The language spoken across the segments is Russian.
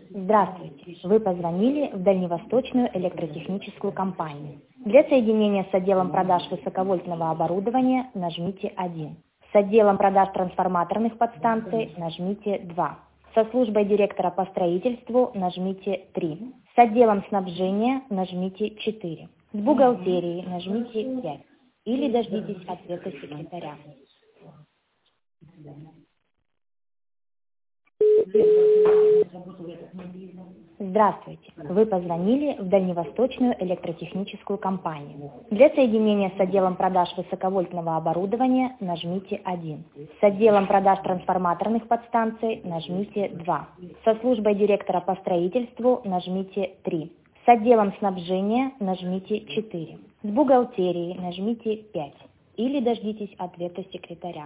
Здравствуйте. Вы позвонили в Дальневосточную электротехническую компанию. Для соединения с отделом продаж высоковольтного оборудования нажмите 1. С отделом продаж трансформаторных подстанций нажмите 2. Со службой директора по строительству нажмите 3. С отделом снабжения нажмите 4. С бухгалтерией нажмите 5. Или дождитесь ответа секретаря. Здравствуйте. Вы позвонили в Дальневосточную электротехническую компанию. Для соединения с отделом продаж высоковольтного оборудования нажмите 1. С отделом продаж трансформаторных подстанций нажмите 2. Со службой директора по строительству нажмите 3. С отделом снабжения нажмите 4. С бухгалтерией нажмите 5. Или дождитесь ответа секретаря.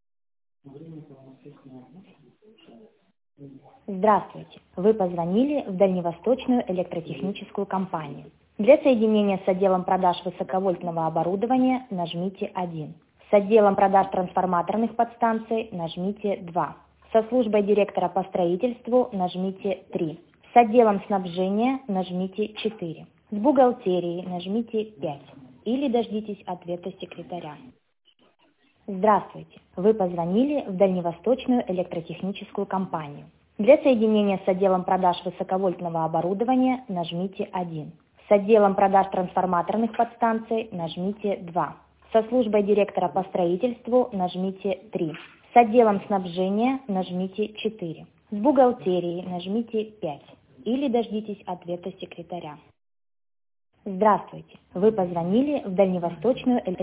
Здравствуйте. Вы позвонили в Дальневосточную электротехническую компанию. Для соединения с отделом продаж высоковольтного оборудования нажмите 1. С отделом продаж трансформаторных подстанций нажмите 2. Со службой директора по строительству нажмите 3. С отделом снабжения нажмите 4. С бухгалтерией нажмите 5. Или дождитесь ответа секретаря. Здравствуйте. Вы позвонили в Дальневосточную электротехническую компанию. Для соединения с отделом продаж высоковольтного оборудования нажмите 1. С отделом продаж трансформаторных подстанций нажмите 2. Со службой директора по строительству нажмите 3. С отделом снабжения нажмите 4. С бухгалтерией нажмите 5. Или дождитесь ответа секретаря. Здравствуйте. Вы позвонили в Дальневосточную